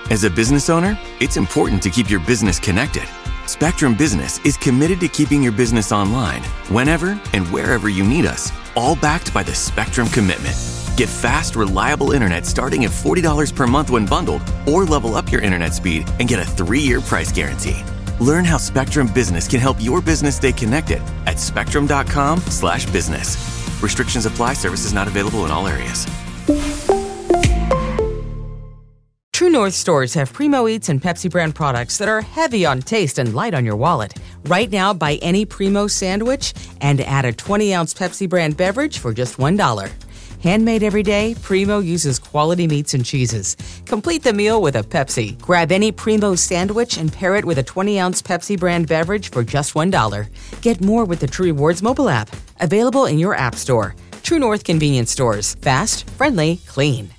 As a business owner, it's important to keep your business connected. Spectrum Business is committed to keeping your business online whenever and wherever you need us, all backed by the Spectrum Commitment. Get fast, reliable internet starting at $40 per month when bundled, or level up your internet speed and get a 3-year price guarantee. Learn how Spectrum Business can help your business stay connected at spectrum.com/business. Restrictions apply. Services not available in all areas. True North stores have Primo Eats and Pepsi brand products that are heavy on taste and light on your wallet. Right now, buy any Primo sandwich and add a 20-ounce Pepsi brand beverage for just $1. Handmade every day, Primo uses quality meats and cheeses. Complete the meal with a Pepsi. Grab any Primo sandwich and pair it with a 20-ounce Pepsi brand beverage for just $1. Get more with the True Rewards mobile app. Available in your app store. True North convenience stores. Fast, friendly, clean.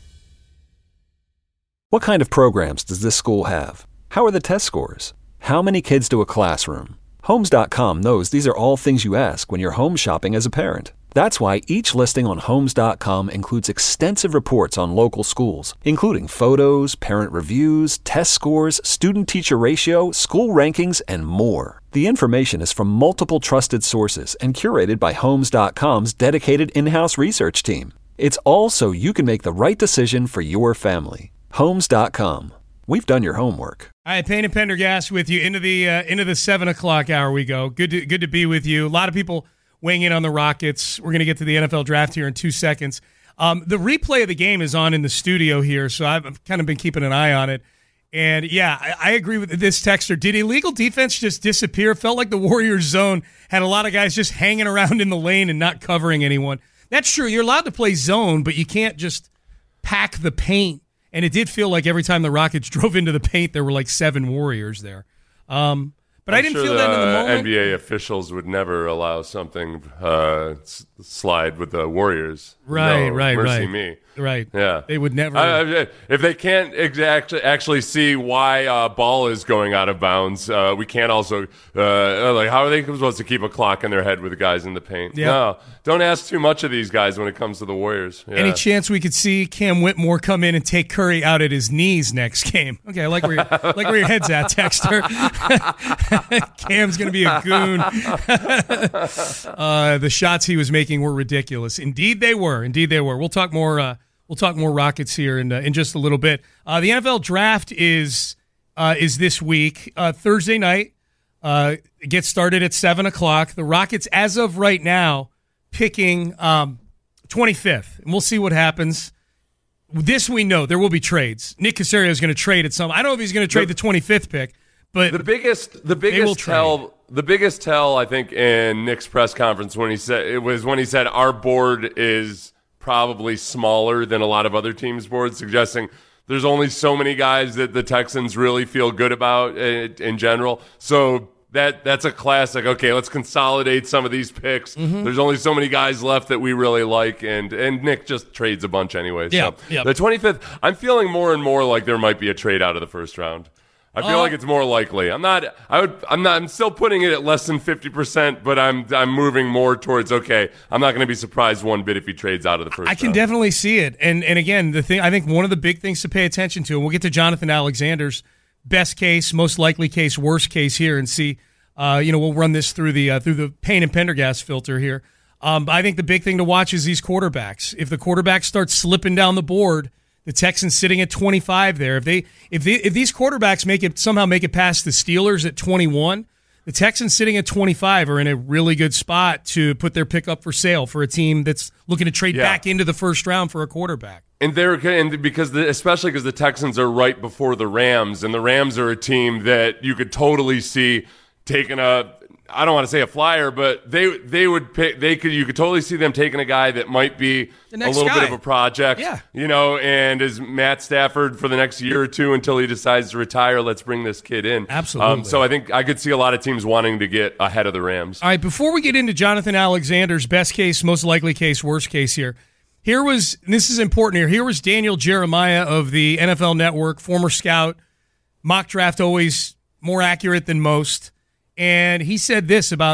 What kind of programs does this school have? How are the test scores? How many kids do a classroom? Homes.com knows these are all things you ask when you're home shopping as a parent. That's why each listing on Homes.com includes extensive reports on local schools, including photos, parent reviews, test scores, student-teacher ratio, school rankings, and more. The information is from multiple trusted sources and curated by Homes.com's dedicated in-house research team. It's all so you can make the right decision for your family. Homes.com. We've done your homework. All right, Payne and Pendergast with you into the 7 o'clock hour. We go. Good to be with you. A lot of people weighing in on the Rockets. We're going to get to the NFL draft here in 2 seconds. The replay of the game is on in the studio here, so I've kind of been keeping an eye on it. And yeah, I agree with this texter. Did illegal defense just disappear? Felt like the Warriors zone had a lot of guys just hanging around in the lane and not covering anyone. That's true. You're allowed to play zone, but you can't just pack the paint. And it did feel like every time the Rockets drove into the paint, there were like 7 Warriors there. But I didn't feel that in the moment. NBA officials would never allow something slide with the Warriors. Right. Mercy me. Right. Yeah. They would never. If they can't actually see why ball is going out of bounds, we can't also how are they supposed to keep a clock in their head with the guys in the paint? Yeah. No, don't ask too much of these guys when it comes to the Warriors. Yeah. Any chance we could see Cam Whitmore come in and take Curry out at his knees next game? Okay, I like where your head's at, Texter. Cam's going to be a goon. The shots he was making were ridiculous. Indeed they were. We'll talk more Rockets here in just a little bit. The NFL draft is this week. Thursday night. It gets started at 7 o'clock. The Rockets, as of right now, picking 25th. And we'll see what happens. This we know. There will be trades. Nick Caserio is going to trade at some. I don't know if he's going to trade the 25th pick. But the biggest tell I think in Nick's press conference when he said our board is probably smaller than a lot of other teams' boards, suggesting there's only so many guys that the Texans really feel good about in general. So that's a classic. Okay, let's consolidate some of these picks. Mm-hmm. There's only so many guys left that we really like, and Nick just trades a bunch anyway. Yeah, so yeah. The 25th, I'm feeling more and more like there might be a trade out of the first round. I feel like it's more likely. I'm still putting it at less than 50%, but I'm moving more towards, okay, I'm not going to be surprised one bit if he trades out of the first round. I can definitely see it. And again, I think one of the big things to pay attention to, and we'll get to Jonathan Alexander's best case, most likely case, worst case here and see, we'll run this through the Payne and Pendergast filter here. I think the big thing to watch is these quarterbacks. If the quarterbacks start slipping down the board, the Texans sitting at 25 there. If these quarterbacks somehow make it past the Steelers at 21, the Texans sitting at 25 are in a really good spot to put their pick up for sale for a team that's looking to trade back into the first round for a quarterback. Especially because the Texans are right before the Rams, and the Rams are a team that you could totally see taking I don't want to say a flyer, but they would pick. You could totally see them taking a guy that might be a little bit of a project, and is Matt Stafford for the next year or two until he decides to retire. Let's bring this kid in. Absolutely. So I think I could see a lot of teams wanting to get ahead of the Rams. All right, before we get into Jonathan Alexander's best case, most likely case, worst case here, this is important here. Here was Daniel Jeremiah of the NFL Network, former scout, mock draft always more accurate than most. And he said this about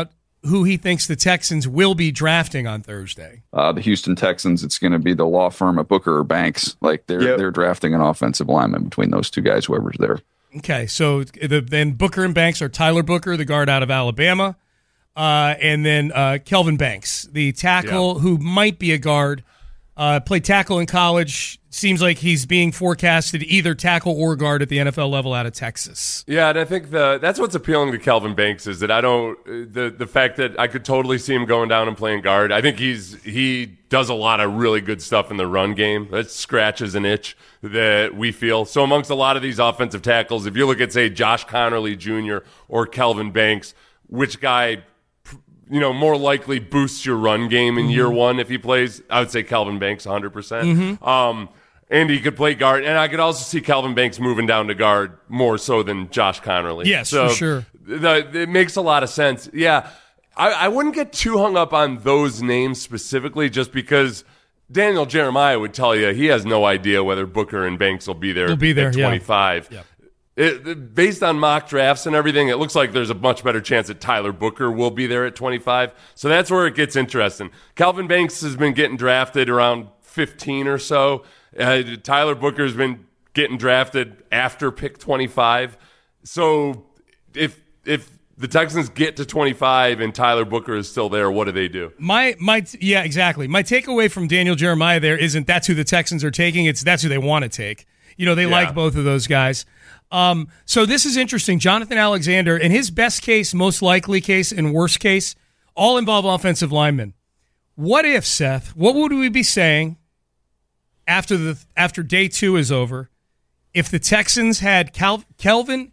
who he thinks the Texans will be drafting on Thursday. The Houston Texans, it's going to be the law firm of Booker or Banks. Like they're drafting an offensive lineman between those two guys, whoever's there. Okay, so then Booker and Banks are Tyler Booker, the guard out of Alabama, and then Kelvin Banks, the tackle who might be a guard. Played tackle in college. Seems like he's being forecasted either tackle or guard at the NFL level out of Texas. Yeah, and I think that's what's appealing to Kelvin Banks is that the fact that I could totally see him going down and playing guard. I think he does a lot of really good stuff in the run game. That scratches an itch that we feel. So amongst a lot of these offensive tackles, if you look at, say, Josh Connerly Jr. or Kelvin Banks, which guy more likely boosts your run game in year one if he plays? I would say Kelvin Banks 100%. And he could play guard. And I could also see Kelvin Banks moving down to guard more so than Josh Connerly. Yes, so for sure. It makes a lot of sense. Yeah, I wouldn't get too hung up on those names specifically just because Daniel Jeremiah would tell you he has no idea whether Booker and Banks will be there at 25. Yeah. Based on mock drafts and everything, it looks like there's a much better chance that Tyler Booker will be there at 25. So that's where it gets interesting. Kelvin Banks has been getting drafted around 15 or so. Tyler Booker's been getting drafted after pick 25. So if the Texans get to 25 and Tyler Booker is still there, what do they do? Yeah, exactly. My takeaway from Daniel Jeremiah there isn't that's who the Texans are taking. It's that's who they want to take. They like both of those guys. So this is interesting. Jonathan Alexander, in his best case, most likely case, and worst case, all involve offensive linemen. What if, Seth, what would we be saying after day 2 is over if the Texans had Kelvin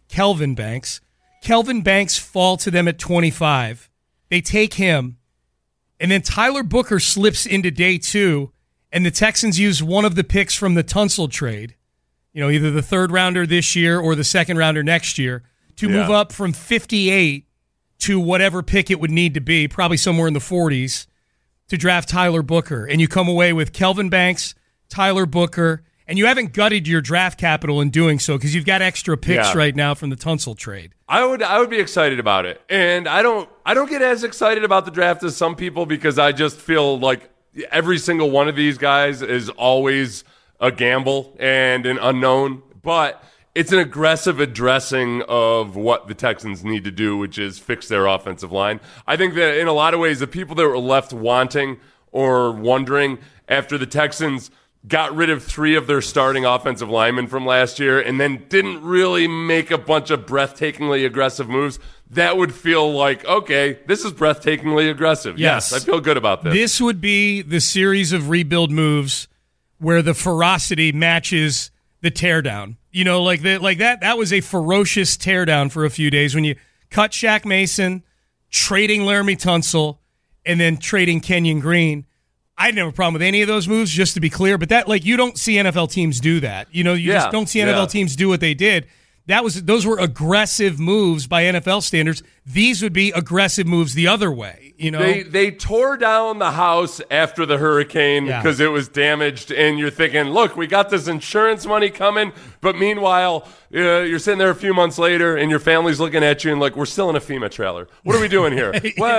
Banks fall to them at 25, they take him, and then Tyler Booker slips into day 2, and the Texans use one of the picks from the Tunsil trade, either the third rounder this year or the second rounder next year, to move up from 58 to whatever pick it would need to be, probably somewhere in the 40s, to draft Tyler Booker. And you come away with Kelvin Banks, Tyler Booker, and you haven't gutted your draft capital in doing so because you've got extra picks right now from the Tunsil trade. I would be excited about it. And I don't get as excited about the draft as some people because I just feel like every single one of these guys is always a gamble and an unknown, but it's an aggressive addressing of what the Texans need to do, which is fix their offensive line. I think that in a lot of ways, the people that were left wanting or wondering after the Texans got rid of 3 of their starting offensive linemen from last year and then didn't really make a bunch of breathtakingly aggressive moves, that would feel like, okay, this is breathtakingly aggressive. Yes, I feel good about this. This would be the series of rebuild moves where the ferocity matches the teardown. That was a ferocious teardown for a few days when you cut Shaq Mason, trading Laramie Tunsil, and then trading Kenyon Green. I didn't have a problem with any of those moves, just to be clear, but that you don't see NFL teams do that. You just don't see NFL teams do what they did. Those were aggressive moves by NFL standards. These would be aggressive moves the other way. They tore down the house after the hurricane because it was damaged, and you're thinking, look, we got this insurance money coming, but meanwhile, you're sitting there a few months later, and your family's looking at you and like, we're still in a FEMA trailer. What are we doing here?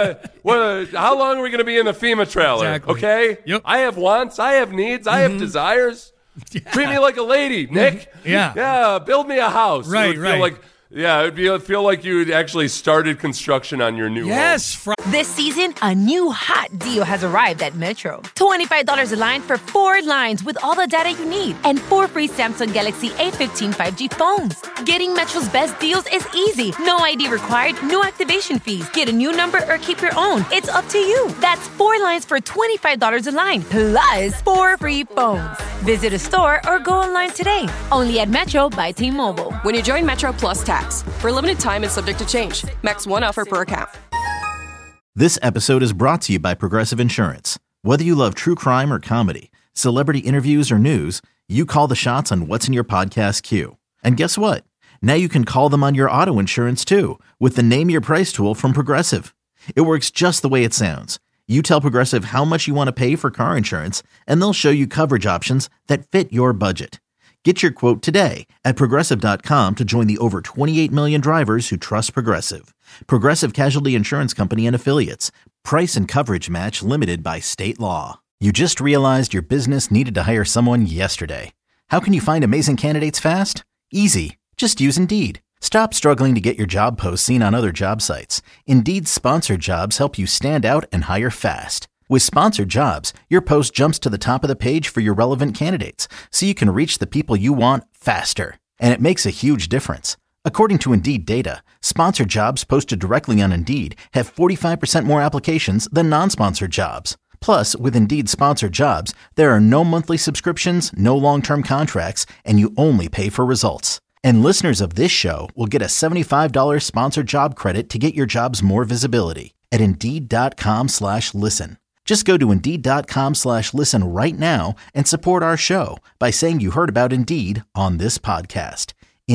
How long are we going to be in the FEMA trailer? Exactly. Okay, yep. I have wants, I have needs, I have desires. Yeah. Treat me like a lady, Nick. Yeah. Build me a house. Right. It'd feel like you had actually started construction on your new home. This season, a new hot deal has arrived at Metro. $25 a line for 4 lines with all the data you need and 4 free Samsung Galaxy A15 5G phones. Getting Metro's best deals is easy. No ID required, no activation fees. Get a new number or keep your own. It's up to you. That's 4 lines for $25 a line, plus 4 free phones. Visit a store or go online today. Only at Metro by T-Mobile. When you join Metro Plus Tax, for a limited time and subject to change. Max 1 offer per account. This episode is brought to you by Progressive Insurance. Whether you love true crime or comedy, celebrity interviews or news, you call the shots on what's in your podcast queue. And guess what? Now you can call them on your auto insurance too with the Name Your Price tool from Progressive. It works just the way it sounds. You tell Progressive how much you want to pay for car insurance, and they'll show you coverage options that fit your budget. Get your quote today at Progressive.com to join the over 28 million drivers who trust Progressive. Progressive Casualty Insurance Company and Affiliates. Price and coverage match limited by state law. You just realized your business needed to hire someone yesterday. How can you find amazing candidates fast? Easy. Just use Indeed. Stop struggling to get your job posts seen on other job sites. Indeed's sponsored jobs help you stand out and hire fast. With sponsored jobs, your post jumps to the top of the page for your relevant candidates, so you can reach the people you want faster. And it makes a huge difference. According to Indeed data, sponsored jobs posted directly on Indeed have 45% more applications than non-sponsored jobs. Plus, with Indeed sponsored jobs, there are no monthly subscriptions, no long-term contracts, and you only pay for results. And listeners of this show will get a $75 sponsored job credit to get your jobs more visibility at Indeed.com/listen. Just go to Indeed.com/listen right now and support our show by saying you heard about Indeed on this podcast.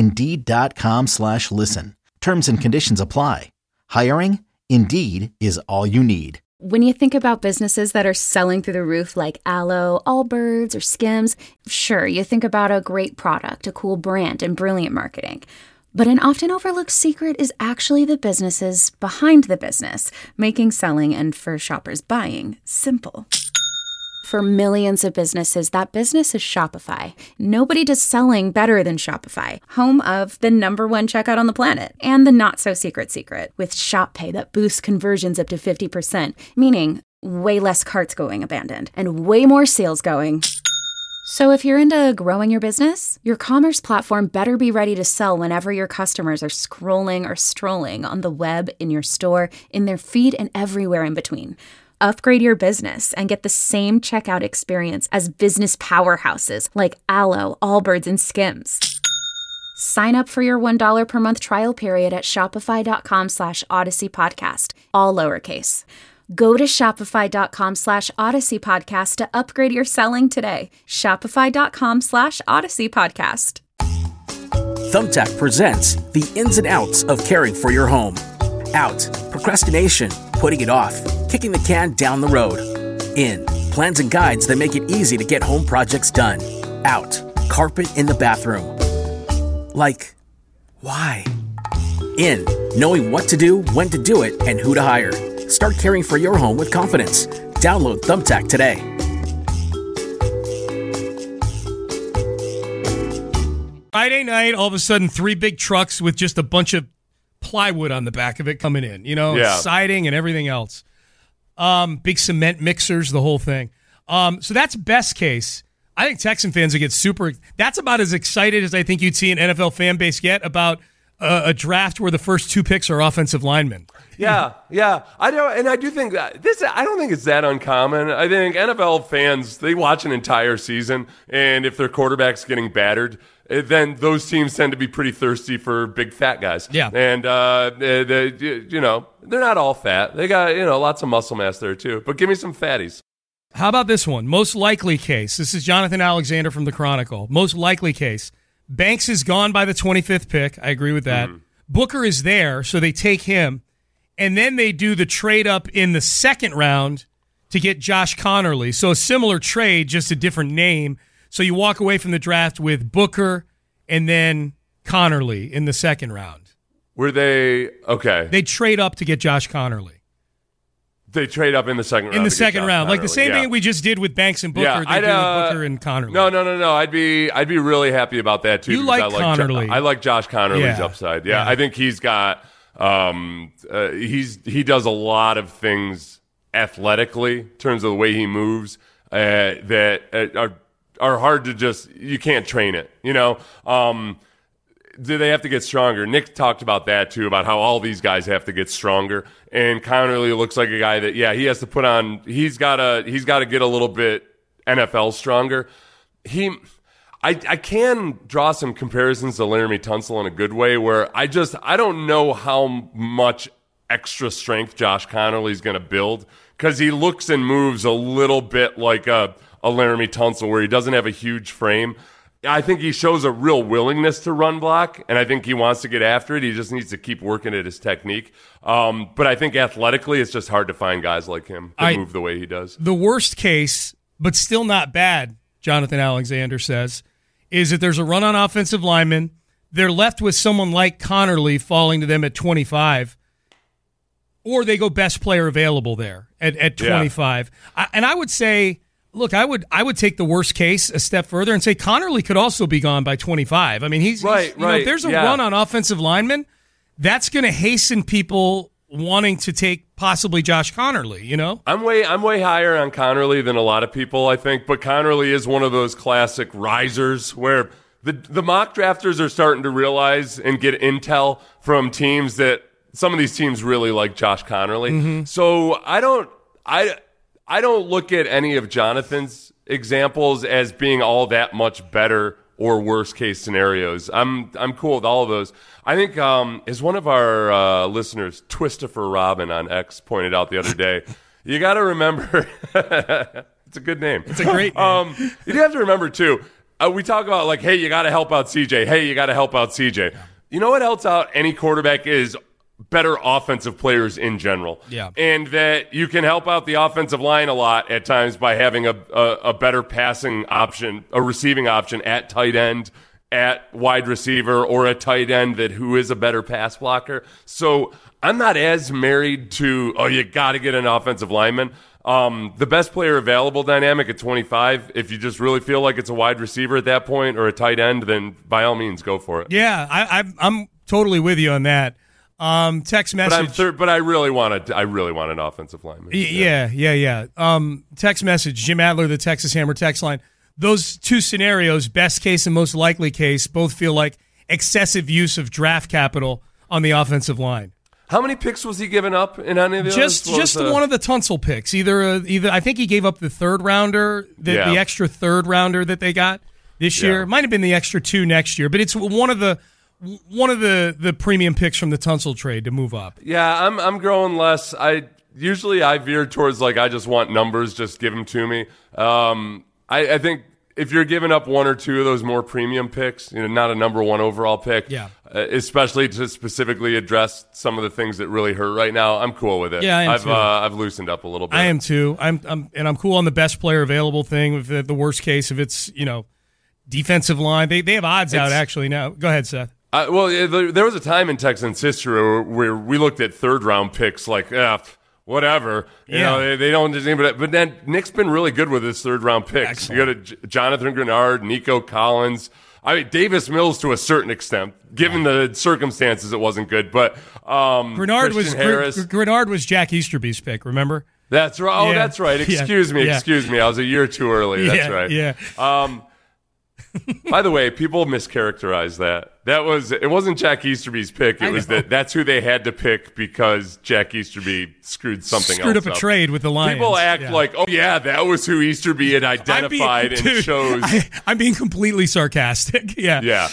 Indeed.com/listen. Terms and conditions apply. Hiring? Indeed is all you need. When you think about businesses that are selling through the roof like Aloe, Allbirds, or Skims, sure, you think about a great product, a cool brand, and brilliant marketing. But an often overlooked secret is actually the businesses behind the business, making selling and, for shoppers, buying simple. For millions of businesses, that business is Shopify. Nobody does selling better than Shopify, home of the #1 checkout on the planet and the not-so-secret secret with Shop Pay that boosts conversions up to 50%, meaning way less carts going abandoned and way more sales going. So if you're into growing your business, your commerce platform better be ready to sell whenever your customers are scrolling or strolling on the web, in your store, in their feed, and everywhere in between. Upgrade your business and get the same checkout experience as business powerhouses like Aloe, Allbirds, and Skims. Sign up for your $1 per month trial period at shopify.com/Odyssey Podcast, all lowercase. Go to shopify.com/Odyssey Podcast to upgrade your selling today. Shopify.com/Odyssey Podcast. Thumbtack presents the ins and outs of caring for your home. Out, procrastination, putting it off, kicking the can down the road. In, plans and guides that make it easy to get home projects done. Out, carpet in the bathroom. Like, why? In, knowing what to do, when to do it, and who to hire. Start caring for your home with confidence. Download Thumbtack today. Friday night, all of a sudden, 3 big trucks with just a bunch of plywood on the back of it coming in, siding and everything else. Big cement mixers, the whole thing. So that's best case. I think Texan fans will get that's about as excited as I think you'd see an NFL fan base get about a draft where the first 2 picks are offensive linemen. Yeah. I do think that I don't think it's that uncommon. I think NFL fans, they watch an entire season, and if their quarterback's getting battered, then those teams tend to be pretty thirsty for big fat guys. Yeah. And they're not all fat. They got, lots of muscle mass there too. But give me some fatties. How about this one? Most likely case. This is Jonathan Alexander from the Chronicle. Most likely case. Banks is gone by the 25th pick. I agree with that. Mm-hmm. Booker is there, so they take him. And then they do the trade up in the second round to get Josh Connerly. So a similar trade, just a different name. So you walk away from the draft with Booker and then Connerly in the second round. Were they okay? They trade up to get Josh Connerly. They trade up in the second round. In the second round, like the same thing we just did with Banks and Booker. Yeah, they do with Booker and Connerly. No. I'd be really happy about that too. You like Connerly? I like Josh Connerly's upside. Yeah, I think he's got. He does a lot of things athletically in terms of the way he moves that are hard to you can't train it. Do they have to get stronger? Nick talked about that too, about how all these guys have to get stronger. And Connerly looks like a guy that, he has to put on. He's got to get a little bit NFL stronger. I can draw some comparisons to Laramie Tunsil in a good way, where I don't know how much extra strength Josh Connerly is going to build, because he looks and moves a little bit like a Laramie Tunsil, where he doesn't have a huge frame. I think he shows a real willingness to run block, and I think he wants to get after it. He just needs to keep working at his technique. But I think athletically, it's just hard to find guys like him that move the way he does. The worst case, but still not bad, Jonathan Alexander says, is that there's a run on offensive linemen. They're left with someone like Connerly falling to them at 25, or they go best player available there at 25. Yeah. And I would say, look, I would take the worst case a step further and say Connerly could also be gone by 25. I mean, he's right. You know, if there's a run on offensive linemen, that's going to hasten people wanting to take possibly Josh Connerly, you know? I'm way higher on Connerly than a lot of people, I think, but Connerly is one of those classic risers where the mock drafters are starting to realize and get intel from teams that some of these teams really like Josh Connerly. Mm-hmm. So I don't look at any of Jonathan's examples as being all that much better or worst case scenarios. I'm cool with all of those. I think as one of our listeners, Twistifer Robin on X, pointed out the other day, you got to remember it's a good name. It's a great name. You have to remember too. We talk about like, hey, you got to help out CJ. Hey, you got to help out CJ. You know what helps out any quarterback is better offensive players in general. Yeah. And that you can help out the offensive line a lot at times by having a better passing option, a receiving option at tight end, at wide receiver, or a tight end who is a better pass blocker. So I'm not as married to, you got to get an offensive lineman. The best player available dynamic at 25, if you just really feel like it's a wide receiver at that point or a tight end, then by all means go for it. Yeah, I'm totally with you on that. Text message. But I really want an offensive lineman. Yeah. Text message. Jim Adler, the Texas Hammer text line. Those two scenarios, best case and most likely case, both feel like excessive use of draft capital on the offensive line. How many picks was he giving up in any of those? Just one of the Tunsil picks. Either I think he gave up the third rounder, the extra third rounder that they got this year. It might have been the extra 2 next year, but it's one of the premium picks from the Tunsil trade to move up. Yeah, I'm growing less. I veer towards like I just want numbers, just give them to me. I think if you're giving up 1 or 2 of those more premium picks, not a number 1 overall pick, especially to specifically address some of the things that really hurt right now, I'm cool with it. Yeah, I am too. I've loosened up a little bit. I am too. I'm cool on the best player available thing. If the worst case, if it's defensive line, they have odds out actually now. Go ahead, Seth. There was a time in Texans history where we looked at third round picks like, whatever. You know, they don't just name it. But then Nick's been really good with his third round picks. Excellent. You got Jonathan Grenard, Nico Collins. I mean, Davis Mills to a certain extent. Given the circumstances, it wasn't good. But Grenard was Jack Easterby's pick, remember? That's right. Oh, that's right. Excuse me. I was a year too early. That's right. Yeah. By the way, people mischaracterize that. It wasn't Jack Easterby's pick. It was that's who they had to pick because Jack Easterby screwed up a trade with the Lions. People act like, that was who Easterby had identified and chose. I'm being completely sarcastic. Yeah. Yeah.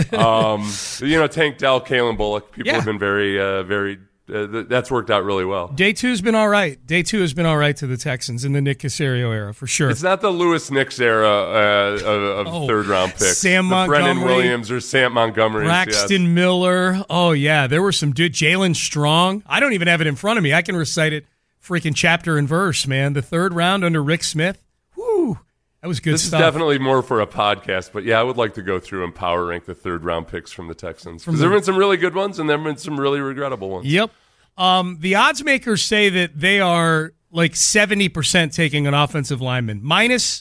Tank Dell, Kalen Bullock. People have been very, very. That's worked out really well. Day 2 has been all right. Day 2 has been all right to the Texans in the Nick Caserio era, for sure. It's not the Lewis Nix era of third-round picks. Sam Montgomery. Brennan Williams or Sam Montgomery. Braxton Miller. Oh, yeah. There were some dude. Jalen Strong. I don't even have it in front of me. I can recite it freaking chapter and verse, man. The third round under Rick Smith. Woo. That was good stuff. This is definitely more for a podcast, but I would like to go through and power rank the third-round picks from the Texans. Because there have been some really good ones, and there have been some really regrettable ones. Yep. The odds makers say that they are like 70% taking an offensive lineman. Minus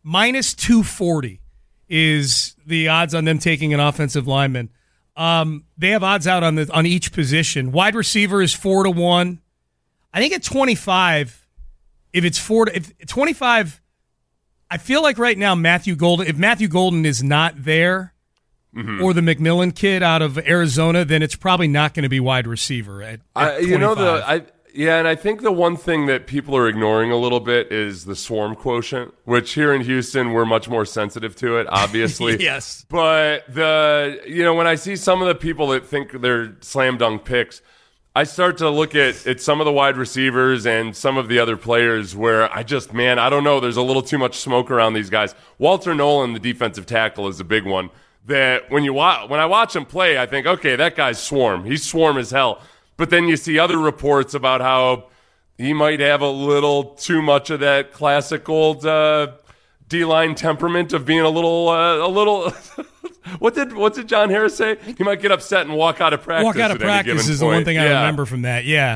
240 is the odds on them taking an offensive lineman. They have odds out on each position. Wide receiver is 4-1. I think at 25, if 25... I feel like right now if Matthew Golden is not there, or the McMillan kid out of Arizona, then it's probably not going to be wide receiver at 25. And I think the one thing that people are ignoring a little bit is the swarm quotient, which here in Houston we're much more sensitive to it, obviously. Yes. But when I see some of the people that think they're slam dunk picks, I start to look at some of the wide receivers and some of the other players where I don't know. There's a little too much smoke around these guys. Walter Nolan, the defensive tackle, is a big one. That when I watch him play, I think, okay, that guy's swarm. He's swarm as hell. But then you see other reports about how he might have a little too much of that classic old D-line temperament of being a little. What did John Harris say? He might get upset and walk out of practice. Walk out of practice is the one thing I remember from that. Yeah.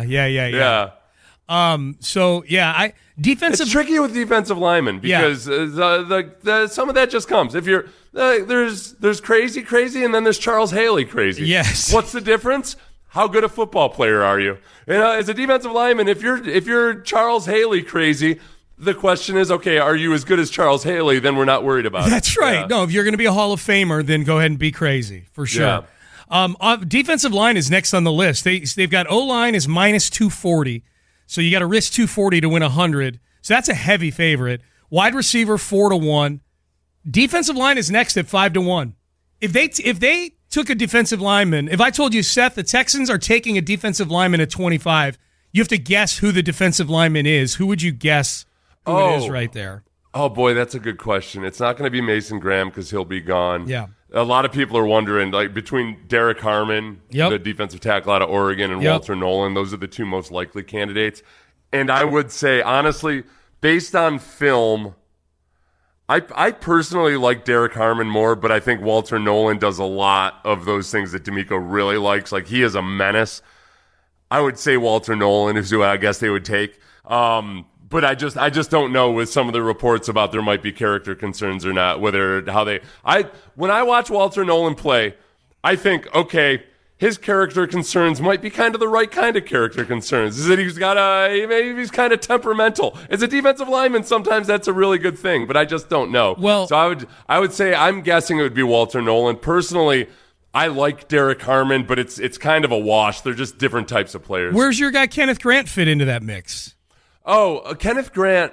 Defensive. It's tricky with defensive linemen because some of that just comes. If you're there's crazy, and then there's Charles Haley crazy. Yes. What's the difference? How good a football player are you? As a defensive lineman, if you're Charles Haley crazy, the question is, okay, are you as good as Charles Haley? Then we're not worried about it. That's right. Yeah. No, if you're going to be a Hall of Famer, then go ahead and be crazy for sure. Yeah. Defensive line is next on the list. They've got O-line is minus 240, so you got to risk 240 to win 100. So that's a heavy favorite. Wide receiver 4-1. Defensive line is next at 5-1. If they took a defensive lineman, if I told you, Seth, the Texans are taking a defensive lineman at 25, you have to guess who the defensive lineman is. Who would you guess who it is right there? Oh, boy, that's a good question. It's not going to be Mason Graham because he'll be gone. Yeah. A lot of people are wondering, like, between Derek Harmon, the defensive tackle out of Oregon, and Walter Nolan, those are the two most likely candidates. And I would say, honestly, based on film, I personally like Derek Harmon more, but I think Walter Nolan does a lot of those things that D'Amico really likes. Like, he is a menace. I would say Walter Nolan is who I guess they would take. But I just don't know with some of the reports about there might be character concerns or not, when I watch Walter Nolan play, I think, okay, his character concerns might be kind of the right kind of character concerns. Is that maybe he's kind of temperamental. As a defensive lineman, sometimes that's a really good thing, but I just don't know. Well, so I would say I'm guessing it would be Walter Nolan. Personally, I like Derek Harmon, but it's kind of a wash. They're just different types of players. Where's your guy Kenneth Grant fit into that mix? Oh, Kenneth Grant,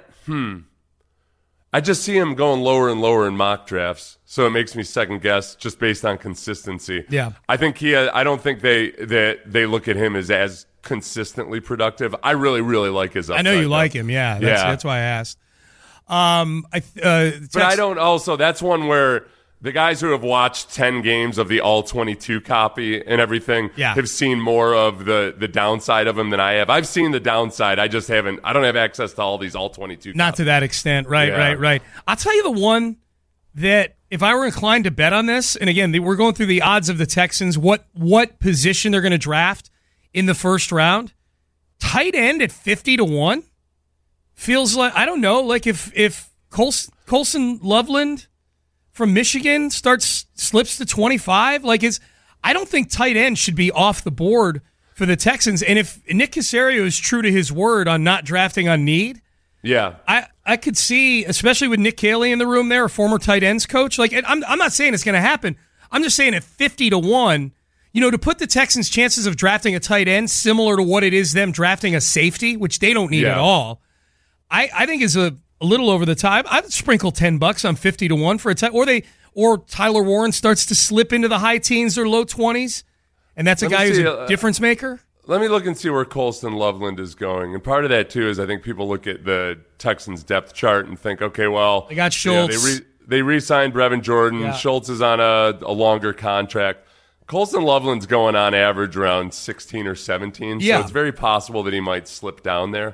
I just see him going lower and lower in mock drafts, so it makes me second guess just based on consistency. Yeah. I think I don't think they look at him as consistently productive. I really, really like his upside. I know you like him, yeah. That's why I asked. But I don't also, that's one where the guys who have watched 10 games of the All-22 copy and everything have seen more of the downside of him than I have. I've seen the downside. I just haven't. I don't have access to all these All-22 Not to that extent. Right. I'll tell you the one that if I were inclined to bet on this, and again, we're going through the odds of the Texans, what position they're going to draft in the first round, tight end at 50-1 feels like, I don't know, like if Colson Loveland from Michigan slips to 25. I don't think tight end should be off the board for the Texans. And if Nick Caserio is true to his word on not drafting on need, I could see, especially with Nick Caley in the room there, a former tight ends coach. I'm not saying it's going to happen. I'm just saying at 50-1, to put the Texans' chances of drafting a tight end similar to what it is them drafting a safety, which they don't need at all, I think is a little over the top. I'd sprinkle $10 on 50-1 for a tight, or Tyler Warren starts to slip into the high teens or low 20s, and that's a guy who's a difference maker. Let me look and see where Colston Loveland is going. And part of that, too, is I think people look at the Texans' depth chart and think, okay, well, they got Schultz. They re-signed Brevin Jordan. Yeah. Schultz is on a longer contract. Colston Loveland's going on average around 16 or 17, so it's very possible that he might slip down there.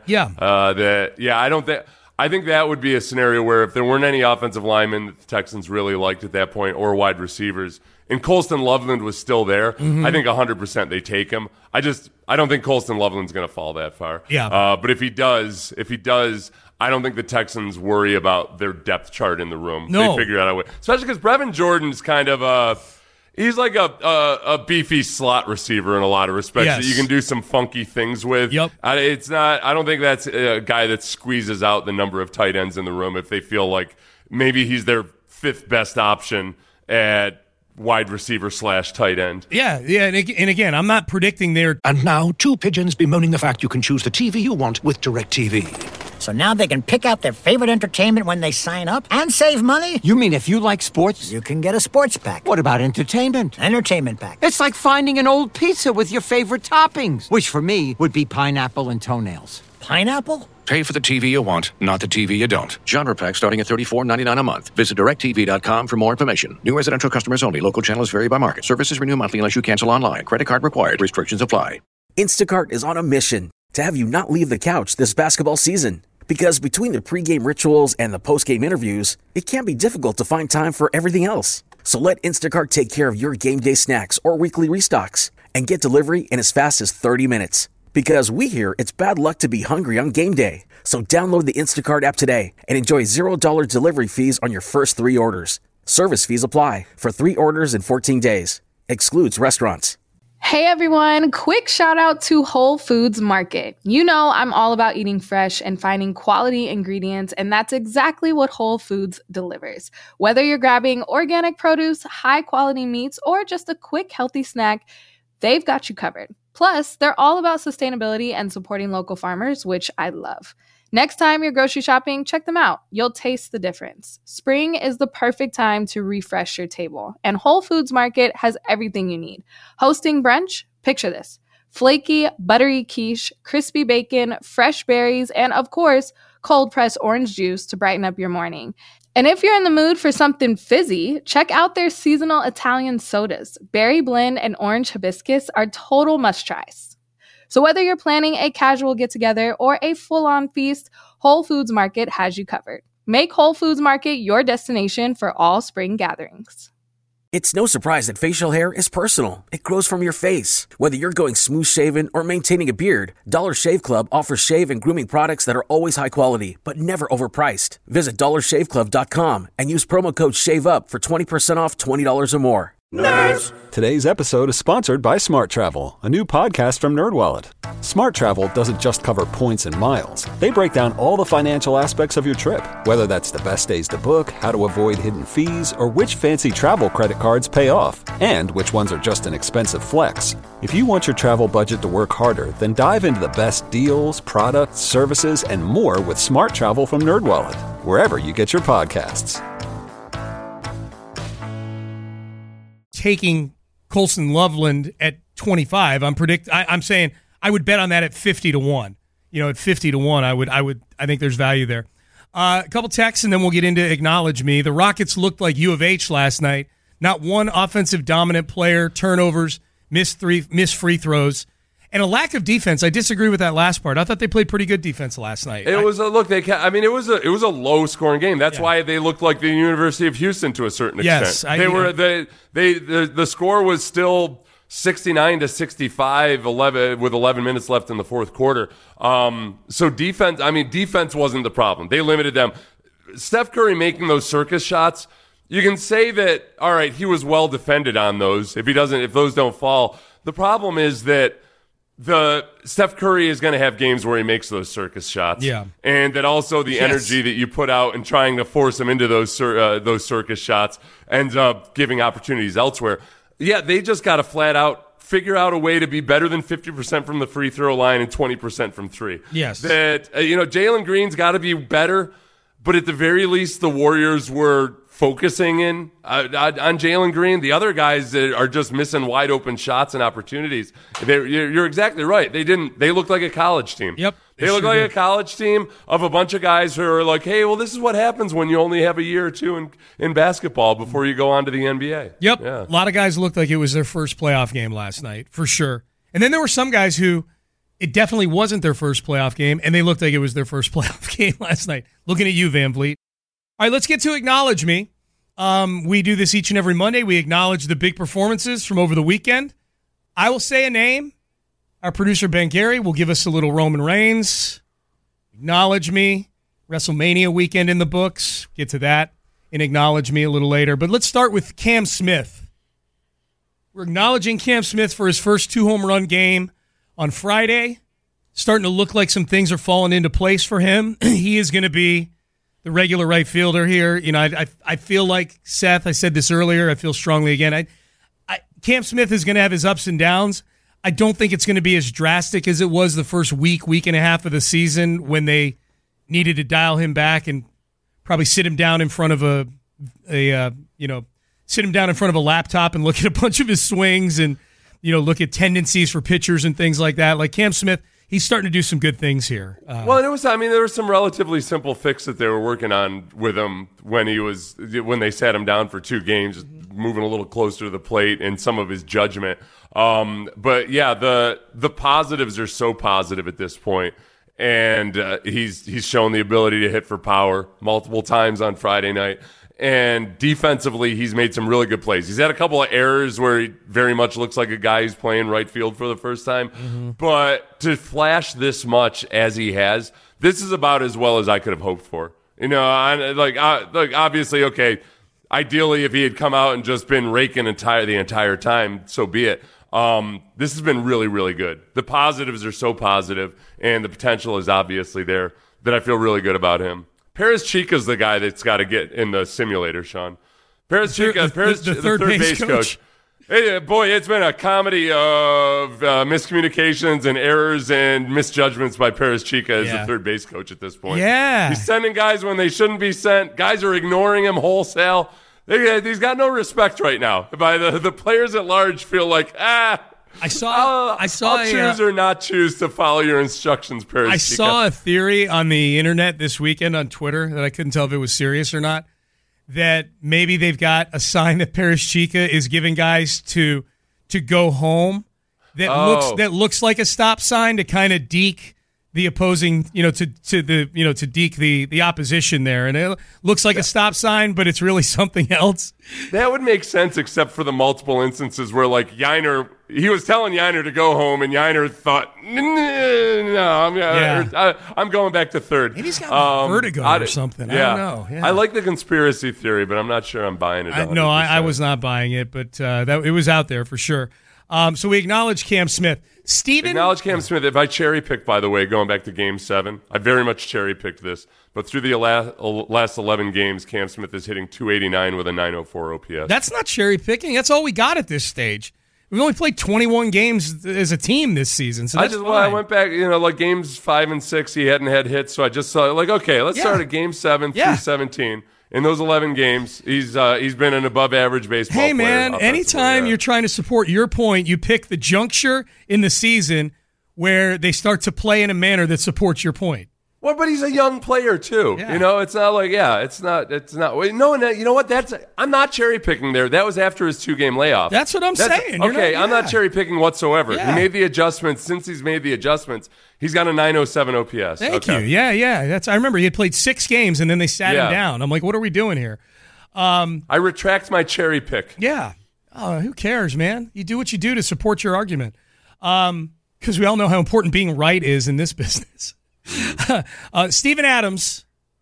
I think that would be a scenario where if there weren't any offensive linemen that the Texans really liked at that point or wide receivers, and Colston Loveland was still there, I think 100% they take him. I don't think Colston Loveland's going to fall that far. Yeah. But if he does, I don't think the Texans worry about their depth chart in the room. No. They figure out a way. Especially because Brevin Jordan's kind of he's like a beefy slot receiver in a lot of respects that you can do some funky things with. Yep. I don't think that's a guy that squeezes out the number of tight ends in the room if they feel like maybe he's their fifth best option at wide receiver / tight end. Yeah. And again, I'm not predicting their... And now, two pigeons bemoaning the fact you can choose the TV you want with DirecTV. So now they can pick out their favorite entertainment when they sign up and save money? You mean if you like sports? You can get a sports pack. What about entertainment? Entertainment pack. It's like finding an old pizza with your favorite toppings, which for me would be pineapple and toenails. Pineapple? Pay for the TV you want, not the TV you don't. Genre pack starting at $34.99 a month. Visit DirecTV.com for more information. New residential customers only. Local channels vary by market. Services renew monthly unless you cancel online. Credit card required. Restrictions apply. Instacart is on a mission to have you not leave the couch this basketball season. Because between the pregame rituals and the postgame interviews, it can be difficult to find time for everything else. So let Instacart take care of your game day snacks or weekly restocks and get delivery in as fast as 30 minutes. Because we hear it's bad luck to be hungry on game day. So download the Instacart app today and enjoy $0 delivery fees on your first 3 orders. Service fees apply for 3 orders in 14 days. Excludes restaurants. Hey everyone, quick shout out to Whole Foods Market. You know I'm all about eating fresh and finding quality ingredients, and that's exactly what Whole Foods delivers. Whether you're grabbing organic produce, high quality meats, or just a quick healthy snack, they've got you covered. Plus, they're all about sustainability and supporting local farmers, which I love. Next time you're grocery shopping, check them out. You'll taste the difference. Spring is the perfect time to refresh your table, and Whole Foods Market has everything you need. Hosting brunch? Picture this. Flaky, buttery quiche, crispy bacon, fresh berries, and of course, cold-pressed orange juice to brighten up your morning. And if you're in the mood for something fizzy, check out their seasonal Italian sodas. Berry blend and orange hibiscus are total must-tries. So whether you're planning a casual get-together or a full-on feast, Whole Foods Market has you covered. Make Whole Foods Market your destination for all spring gatherings. It's no surprise that facial hair is personal. It grows from your face. Whether you're going smooth-shaven or maintaining a beard, Dollar Shave Club offers shave and grooming products that are always high quality, but never overpriced. Visit dollarshaveclub.com and use promo code SHAVEUP for 20% off $20 or more. Nerds! Today's episode is sponsored by Smart Travel, a new podcast from NerdWallet. Smart Travel doesn't just cover points and miles. They break down all the financial aspects of your trip, whether that's the best days to book, how to avoid hidden fees, or which fancy travel credit cards pay off, and which ones are just an expensive flex. If you want your travel budget to work harder, then dive into the best deals, products, services, and more with Smart Travel from NerdWallet, wherever you get your podcasts. Taking Colson Loveland at 25, I'm saying I would bet on that at 50-1. You know, at 50-1, I think there's value there. A couple texts and then we'll get into Acknowledge Me. The Rockets looked like U of H last night. Not one offensive dominant player, turnovers, missed free throws, and a lack of defense. I disagree with that last part. I thought they played pretty good defense last night. It was a low scoring game. That's why they looked like the University of Houston to a certain extent. The score was still 69-65, with 11 minutes left in the fourth quarter. So defense wasn't the problem. They limited them. Steph Curry making those circus shots, you can say that, all right, he was well defended on those. If those don't fall, the problem is that Steph Curry is going to have games where he makes those circus shots. Yeah. And that also the energy that you put out in trying to force him into those circus shots ends up giving opportunities elsewhere. Yeah, they just got to flat out figure out a way to be better than 50% from the free throw line and 20% from three. Yes. That, Jalen Green's got to be better, but at the very least, the Warriors were focusing in on Jalen Green. The other guys that are just missing wide open shots and opportunities. You're exactly right. They looked like a college team. Yep. They look like a college team of a bunch of guys who are like, hey, well, this is what happens when you only have a year or two in basketball before you go on to the NBA. Yep. Yeah. A lot of guys looked like it was their first playoff game last night, for sure. And then there were some guys who it definitely wasn't their first playoff game, and they looked like it was their first playoff game last night. Looking at you, Van Vliet. All right, let's get to Acknowledge Me. We do this each and every Monday. We acknowledge the big performances from over the weekend. I will say a name. Our producer, Ben Gary, will give us a little Roman Reigns. Acknowledge Me. WrestleMania weekend in the books. Get to that and Acknowledge Me a little later. But let's start with Cam Smith. We're acknowledging Cam Smith for his first 2-home run game on Friday. Starting to look like some things are falling into place for him. He is going to be the regular right fielder here. You know, I feel like, Seth, I said this earlier, I feel strongly again. Cam Smith is going to have his ups and downs. I don't think it's going to be as drastic as it was the first week and a half of the season when they needed to dial him back and probably sit him down in front of a laptop and look at a bunch of his swings and, look at tendencies for pitchers and things like that. Like Cam Smith, he's starting to do some good things here. There were some relatively simple fixes that they were working on with him when they sat him down for 2 games, moving a little closer to the plate and some of his judgment. But yeah, the positives are so positive at this point. and he's shown the ability to hit for power multiple times on Friday night. And defensively, he's made some really good plays. He's had a couple of errors where he very much looks like a guy who's playing right field for the first time. Mm-hmm. But to flash this much as he has, this is about as well as I could have hoped for. You know, obviously, okay, ideally if he had come out and just been raking the entire time, so be it. This has been really, really good. The positives are so positive, and the potential is obviously there that I feel really good about him. Paris Chica's the guy that's got to get in the simulator, Sean. Paris Chica, the third base coach. Hey, boy, it's been a comedy of miscommunications and errors and misjudgments by Paris Chica as the third base coach at this point. Yeah. He's sending guys when they shouldn't be sent. Guys are ignoring him wholesale. He's got no respect right now. By the players at large feel like, I'll choose or not choose to follow your instructions, Paris Chica. I saw a theory on the internet this weekend on Twitter that I couldn't tell if it was serious or not, that maybe they've got a sign that Paris Chica is giving guys to go home that looks like a stop sign to kind of deke the opposing, to deke the opposition there, and it looks like a stop sign, but it's really something else. That would make sense, except for the multiple instances where, like, he was telling Yainer to go home, and Yainer thought, no, I'm going back to third. Maybe he's got vertigo or something. Yeah. I don't know. Yeah. I like the conspiracy theory, but I'm not sure I'm buying it. I was not buying it, but it was out there for sure. So we acknowledge Cam Smith. Acknowledge Cam Smith. If I cherry pick, by the way, going back to Game 7, I very much cherry picked this. But through the last 11 games, Cam Smith is hitting .289 with a .904 OPS. That's not cherry picking. That's all we got at this stage. We've only played 21 games as a team this season, so that's fine. I went back, like games 5 and 6, he hadn't had hits, so I just saw, okay, let's start at Game 7 through 17. In those 11 games, he's been an above-average baseball player. Hey, man, anytime you're trying to support your point, you pick the juncture in the season where they start to play in a manner that supports your point. Well, but he's a young player, too. Yeah. It's not like, it's not. No, you know what? I'm not cherry-picking there. That was after his 2-game layoff. That's what I'm saying. I'm not cherry-picking whatsoever. Yeah. He made the adjustments. Since he's made the adjustments, he's got a .907 OPS. Thank you. Yeah. I remember he had played 6 games, and then they sat him down. I'm like, what are we doing here? I retract my cherry pick. Yeah. Oh, who cares, man? You do what you do to support your argument. Because we all know how important being right is in this business. Steven Adams,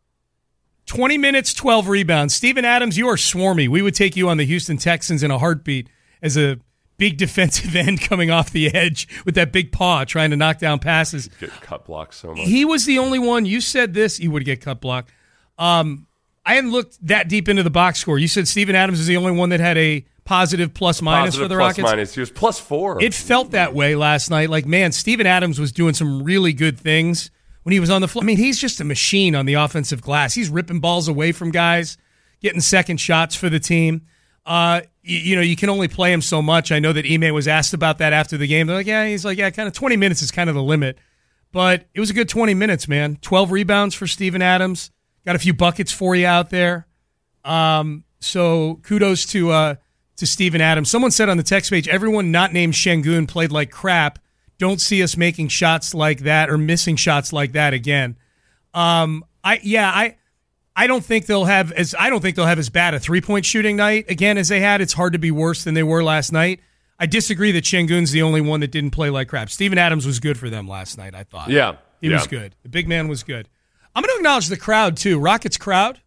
20 minutes, 12 rebounds. Steven Adams, you are swarmy. We would take you on the Houston Texans in a heartbeat as a big defensive end coming off the edge with that big paw trying to knock down passes. Get cut blocked so much. He was the only one. You said this, he would get cut blocked. I hadn't looked that deep into the box score. You said Steven Adams is the only one that had a positive plus-minus for the Rockets. Plus-minus. He was +4. It felt that way last night. Like, man, Steven Adams was doing some really good things when he was on the floor. I mean, he's just a machine on the offensive glass. He's ripping balls away from guys, getting second shots for the team. You can only play him so much. I know that Ime was asked about that after the game. They're like, kind of 20 minutes is kind of the limit. But it was a good 20 minutes, man. 12 rebounds for Steven Adams. Got a few buckets for you out there. So kudos to Steven Adams. Someone said on the text page, everyone not named Şengün played like crap. Don't see us making shots like that or missing shots like that again. I don't think they'll have as bad a 3-point shooting night again as they had. It's hard to be worse than they were last night. I disagree that Şengün's the only one that didn't play like crap. Steven Adams was good for them last night, I thought. Yeah. He was good. The big man was good. I'm going to acknowledge the crowd too. Rockets crowd.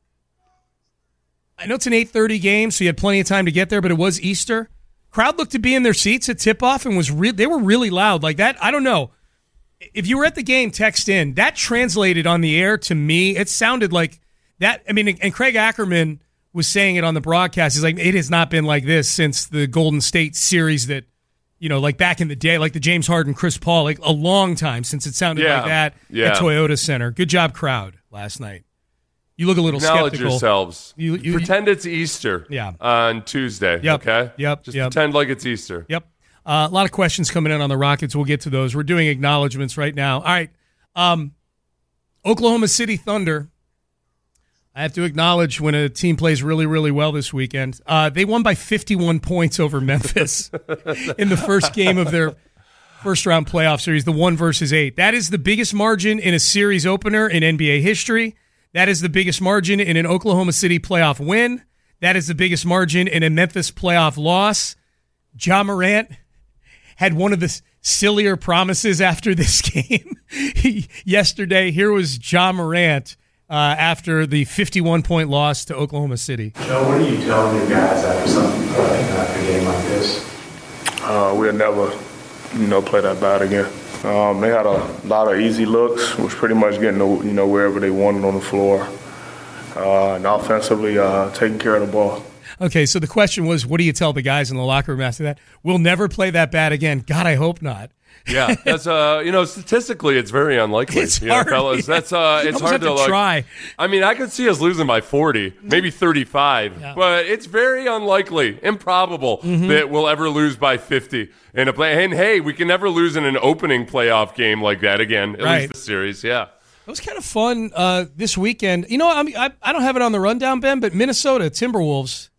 I know it's an 8:30 game, so you had plenty of time to get there, but it was Easter. Crowd looked to be in their seats at tip-off and they were really loud. Like that, I don't know. If you were at the game, text in. That translated on the air to me. It sounded like that. I mean, and Craig Ackerman was saying it on the broadcast. He's like, it has not been like this since the Golden State series that, like back in the day, like the James Harden, Chris Paul, like a long time since it sounded like that at Toyota Center. Good job, crowd, last night. You look a little Acknowledge skeptical. Yourselves. You pretend it's Easter on Tuesday, okay? Yep. Just pretend like it's Easter. Yep. A lot of questions coming in on the Rockets. We'll get to those. We're doing acknowledgments right now. All right. Oklahoma City Thunder. I have to acknowledge when a team plays really, really well this weekend. They won by 51 points over Memphis in the first game of their first-round playoff series, the 1 versus 8. That is the biggest margin in a series opener in NBA history. That is the biggest margin in an Oklahoma City playoff win. That is the biggest margin in a Memphis playoff loss. Ja Morant had one of the sillier promises after this game. Yesterday, here was Ja Morant after the 51-point loss to Oklahoma City. Joe, what are you telling your guys after something after a game like this? We'll never, play that bad again. They had a lot of easy looks, was pretty much getting wherever they wanted on the floor, and offensively taking care of the ball. Okay, so the question was, what do you tell the guys in the locker room after that? We'll never play that bad again. God, I hope not. Yeah, that's statistically, it's very unlikely. It's hard, fellas. yeah. That's it's hard to try. I mean, I could see us losing by 40, maybe 35, but it's very unlikely, improbable that we'll ever lose by 50 in a play. And hey, we can never lose in an opening playoff game like that again. At least this series, yeah. It was kind of fun this weekend. I don't have it on the rundown, Ben, but Minnesota Timberwolves.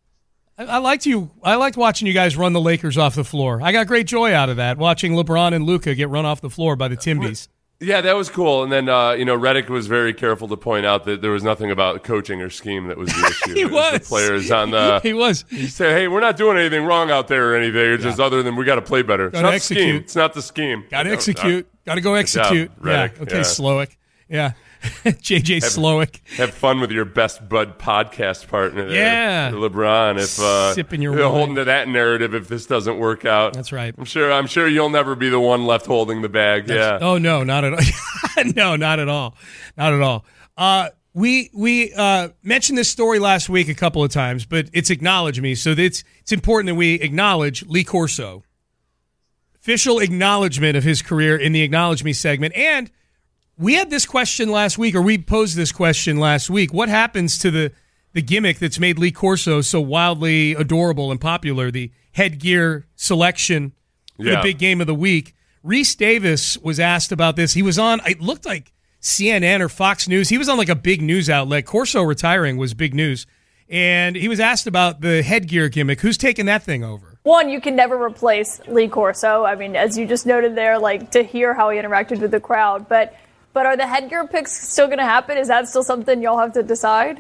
I liked watching you guys run the Lakers off the floor. I got great joy out of that, watching LeBron and Luka get run off the floor by the Timbies. Yeah, that was cool. And then, Redick was very careful to point out that there was nothing about coaching or scheme that was the issue. He was. The players on the... He was. He said, hey, we're not doing anything wrong out there or anything. It's just other than we got to play better. It's not the scheme. It's not the scheme. Got to execute. Got to go execute. Job, Redick. Yeah. Okay, Slowick. Yeah. JJ Slowick. Have fun with your best bud podcast partner there. Yeah. LeBron. If sipping your wine. Holding to that narrative if this doesn't work out. That's right. I'm sure you'll never be the one left holding the bag. Oh no, not at all. No, not at all. Not at all. We mentioned this story last week a couple of times, but it's acknowledged me, so it's important that we acknowledge Lee Corso. Official acknowledgement of his career in the Acknowledge Me segment. And we had this question last week, or we posed this question last week. What happens to the gimmick that's made Lee Corso so wildly adorable and popular, the headgear selection for the big game of the week? Reese Davis was asked about this. He was on, it looked like CNN or Fox News. He was on like a big news outlet. Corso retiring was big news. And he was asked about the headgear gimmick. Who's taking that thing over? One, you can never replace Lee Corso. I mean, as you just noted there, like to hear how he interacted with the crowd. But are the headgear picks still going to happen? Is that still something y'all have to decide?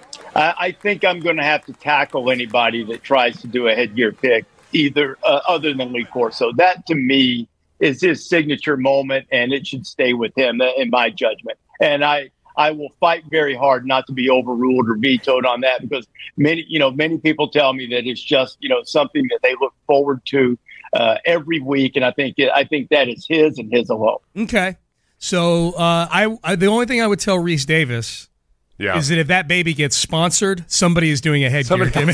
I think I'm going to have to tackle anybody that tries to do a headgear pick, either other than Lee Corso. That, to me, is his signature moment, and it should stay with him, in my judgment. And I will fight very hard not to be overruled or vetoed on that, because many people tell me that it's just something that they look forward to every week, and I think that is his and his alone. Okay. So the only thing I would tell Reese Davis is that if that baby gets sponsored, somebody is doing a headgear gimmick.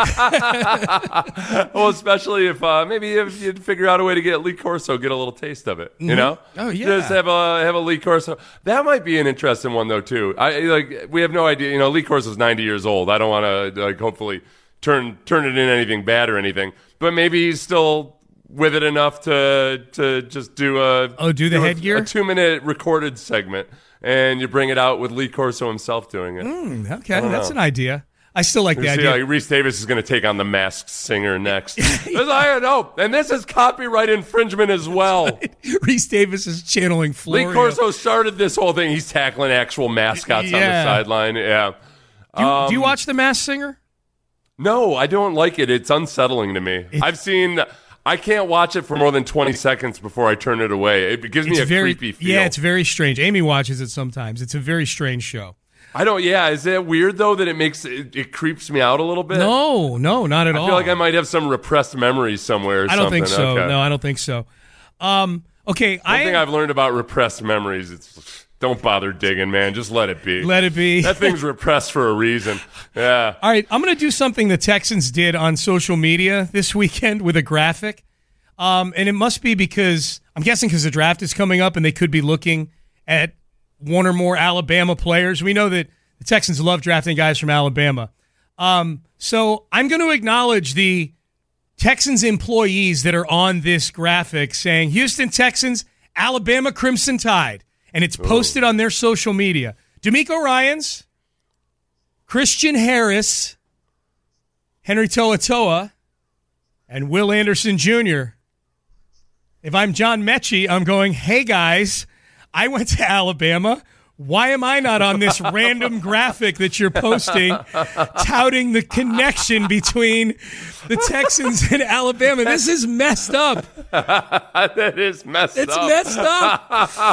Well, especially if maybe if you figure out a way to get Lee Corso, get a little taste of it, you know? Oh, yeah. Just have a Lee Corso. That might be an interesting one, though, too. We have no idea. Lee Corso's 90 years old. I don't want to, hopefully turn it into anything bad or anything. But maybe he's still with it enough to just do the headgear? A 2-minute recorded segment, and you bring it out with Lee Corso himself doing it. Okay, that's an idea. I still like the idea. Reese Davis is going to take on the Masked Singer next. I know, and this is copyright infringement as well. Right. Reese Davis is channeling Florio. Lee Corso started this whole thing. He's tackling actual mascots on the sideline. Yeah. Do you watch The Masked Singer? No, I don't like it. It's unsettling to me. I can't watch it for more than 20 seconds before I turn it away. It gives me a creepy feel. Yeah, it's very strange. Amy watches it sometimes. It's a very strange show. Is it weird, though, that it creeps me out a little bit? No, not at all. I feel like I might have some repressed memories somewhere or something. I don't think so. Okay. No, I don't think so. Okay. One thing I've learned about repressed memories, it's don't bother digging, man. Just let it be. Let it be. That thing's repressed for a reason. Yeah. All right, I'm going to do something the Texans did on social media this weekend with a graphic. And it must be because the draft is coming up and they could be looking at one or more Alabama players. We know that the Texans love drafting guys from Alabama. So I'm going to acknowledge the Texans employees that are on this graphic saying Houston Texans, Alabama Crimson Tide. And it's posted on their social media. D'Amico Ryans, Christian Harris, Henry To'oTo'o, and Will Anderson Jr. If I'm John Mechie, I'm going, hey, guys, I went to Alabama. Why am I not on this random graphic that you're posting touting the connection between the Texans and Alabama? This is messed up. That is messed up. It's messed up.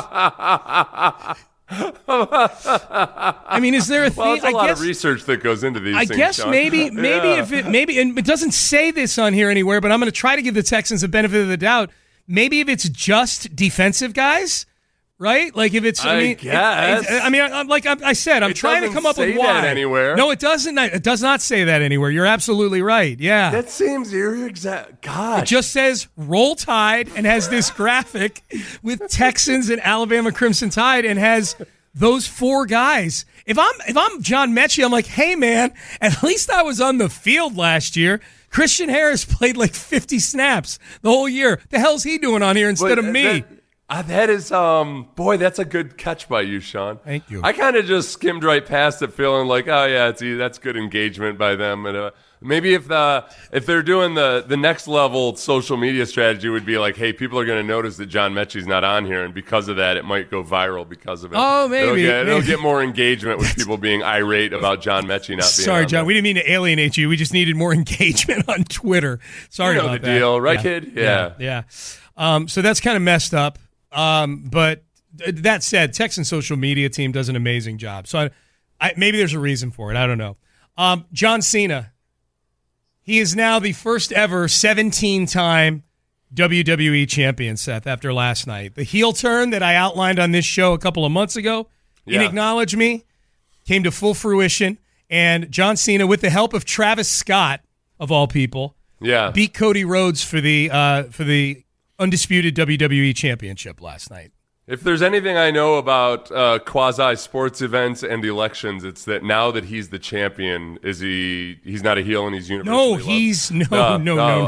I mean, is there a thing? Well, it's a lot of research that goes into these things, I guess Sean. maybe if it and it doesn't say this on here anywhere, but I'm going to try to give the Texans the benefit of the doubt. Maybe if it's just defensive guys, right? Like if it's, I guess. I said, I'm trying to come up with why. That anywhere. No, it doesn't. It does not say that anywhere. You're absolutely right. Yeah, that seems exact. Gosh, it just says Roll Tide and has this graphic with Texans and Alabama Crimson Tide and has those 4 guys. If I'm John Mechie, I'm like, hey man, at least I was on the field last year. Christian Harris played like 50 snaps the whole year. The hell's he doing on here instead of me? That is, boy, that's a good catch by you, Sean. Thank you. I kind of just skimmed right past it, feeling like, oh yeah, that's good engagement by them. And maybe if they're doing the next level social media strategy would be like, hey, people are going to notice that John Mechie's not on here, and because of that, it might go viral because of it. Oh, maybe it'll get more engagement with people being irate about John Mechie not being. Sorry, on John, there. we didn't mean to alienate you. We just needed more engagement on Twitter. Sorry about the that. deal, right, kid? Yeah. So that's kind of messed up. But that said, Texan social media team does an amazing job. So I maybe there's a reason for it. I don't know. John Cena. He is now the first ever 17-time WWE champion, Seth, after last night. The heel turn that I outlined on this show a couple of months ago in Acknowledge Me came to full fruition. And John Cena, with the help of Travis Scott, of all people, beat Cody Rhodes for the undisputed WWE championship last night. If there's anything I know about quasi-sports events and elections, it's that now that he's the champion, he's not a heel and he's universally loved?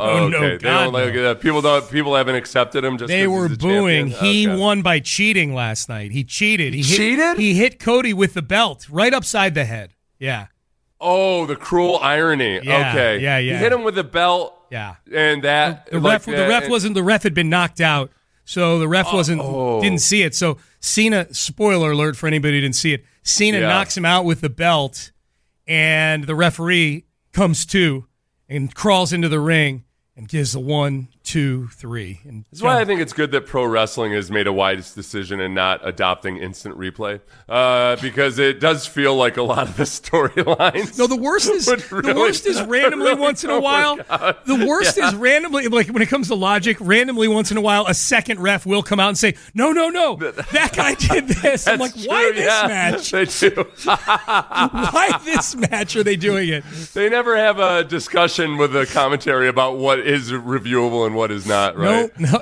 No. People haven't accepted him. They were booing. Champion? He won by cheating last night. He cheated. Cheated? He hit Cody with the belt right upside the head. Yeah. Oh, the cruel irony. Yeah, okay. Yeah. He hit him with the belt. Yeah. And that the ref had been knocked out. So the ref didn't see it. So Cena, spoiler alert for anybody who didn't see it, Cena knocks him out with the belt, and the referee comes to and crawls into the ring and gives the 1, 2, 3. And that's why I think it's good that pro wrestling has made a wise decision in not adopting instant replay, because it does feel like a lot of the storylines. No, the worst is randomly once in a while. The worst is randomly, like when it comes to logic, randomly once in a while, a second ref will come out and say, no, that guy did this. I'm like, why this match? They do. Why this match are they doing it? They never have a discussion with a commentary about what is reviewable and what is not, right? No.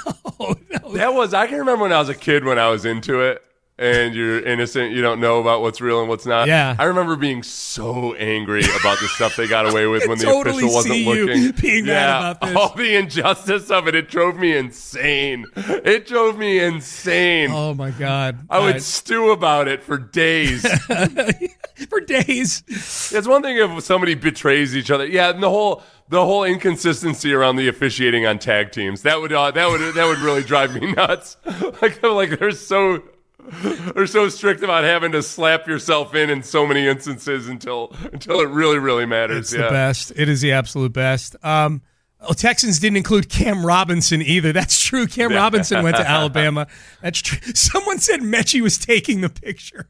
I can remember when I was a kid when I was into it, and you're innocent, you don't know about what's real and what's not. Yeah. I remember being so angry about the stuff they got away with when the official wasn't looking. You being mad about this. All the injustice of it drove me insane. Oh my God. I would stew about it for days. For days. It's one thing if somebody betrays each other. Yeah, and the whole inconsistency around the officiating on tag teams, that would really drive me nuts. like they're so strict about having to slap yourself in so many instances until it really, really matters. It's the best. It is the absolute best. Texans didn't include Cam Robinson either. That's true. Cam Robinson went to Alabama. That's true. Someone said Mechie was taking the picture.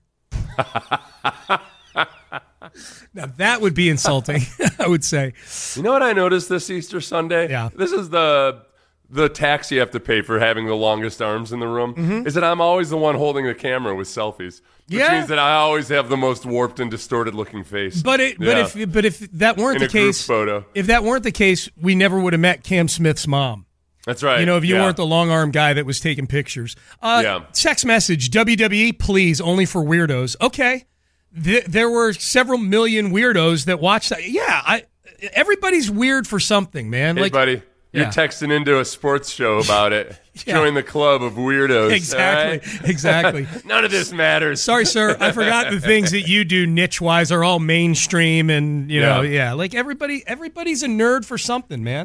Now that would be insulting, I would say. You know what I noticed this Easter Sunday? Yeah. This is the tax you have to pay for having the longest arms in the room, is that I'm always the one holding the camera with selfies. Which means that I always have the most warped and distorted looking face. But if that weren't the case, if that weren't the case, we never would have met Cam Smith's mom. That's right. You know, if you weren't the long arm guy that was taking pictures. Text message, WWE, please, only for weirdos. Okay. There were several million weirdos that watched that. Yeah, everybody's weird for something, man. Hey, buddy, you're texting into a sports show about it. Join the club of weirdos. Exactly. None of this matters. Sorry, sir. I forgot the things that you do niche-wise are all mainstream and, like everybody's a nerd for something, man.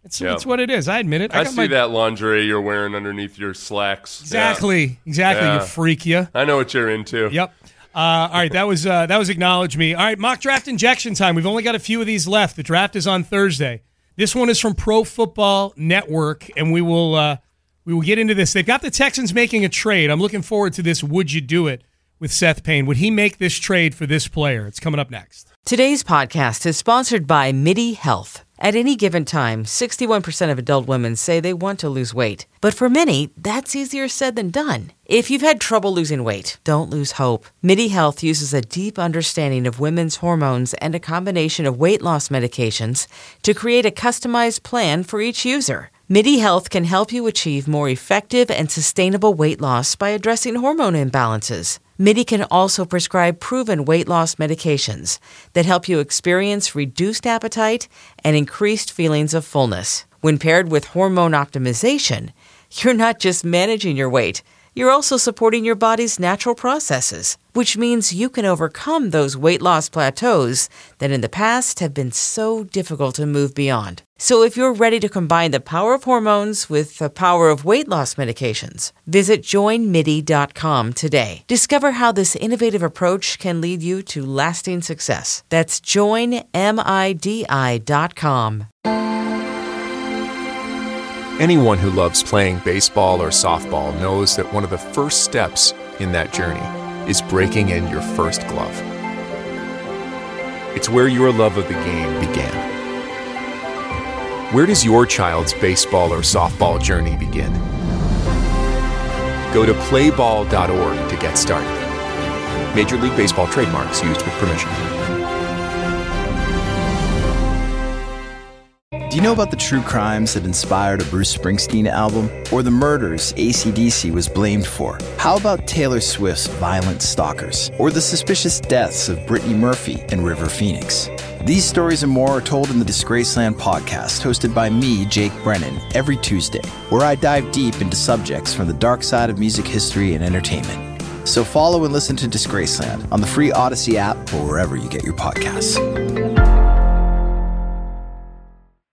It's what it is. I admit it. I see that lingerie you're wearing underneath your slacks. Exactly. You freak you. I know what you're into. Yep. All right, that was Acknowledge Me. All right, mock draft injection time. We've only got a few of these left. The draft is on Thursday. This one is from Pro Football Network, and we will get into this. They've got the Texans making a trade. I'm looking forward to this. Would you do it with Seth Payne? Would he make this trade for this player? It's coming up next. Today's podcast is sponsored by MIDI Health. At any given time, 61% of adult women say they want to lose weight. But for many, that's easier said than done. If you've had trouble losing weight, don't lose hope. MIDI Health uses a deep understanding of women's hormones and a combination of weight loss medications to create a customized plan for each user. MIDI Health can help you achieve more effective and sustainable weight loss by addressing hormone imbalances. MIDI can also prescribe proven weight loss medications that help you experience reduced appetite and increased feelings of fullness. When paired with hormone optimization, you're not just managing your weight, you're also supporting your body's natural processes, which means you can overcome those weight loss plateaus that in the past have been so difficult to move beyond. So if you're ready to combine the power of hormones with the power of weight loss medications, visit joinmidi.com today. Discover how this innovative approach can lead you to lasting success. That's joinmidi.com. Anyone who loves playing baseball or softball knows that one of the first steps in that journey is breaking in your first glove. It's where your love of the game began. Where does your child's baseball or softball journey begin? Go to playball.org to get started. Major League Baseball trademarks used with permission. Do you know about the true crimes that inspired a Bruce Springsteen album? Or the murders AC/DC was blamed for? How about Taylor Swift's Violent Stalkers? Or the suspicious deaths of Brittany Murphy and River Phoenix? These stories and more are told in the Disgraceland podcast, hosted by me, Jake Brennan, every Tuesday, where I dive deep into subjects from the dark side of music history and entertainment. So follow and listen to Disgraceland on the free Odyssey app or wherever you get your podcasts.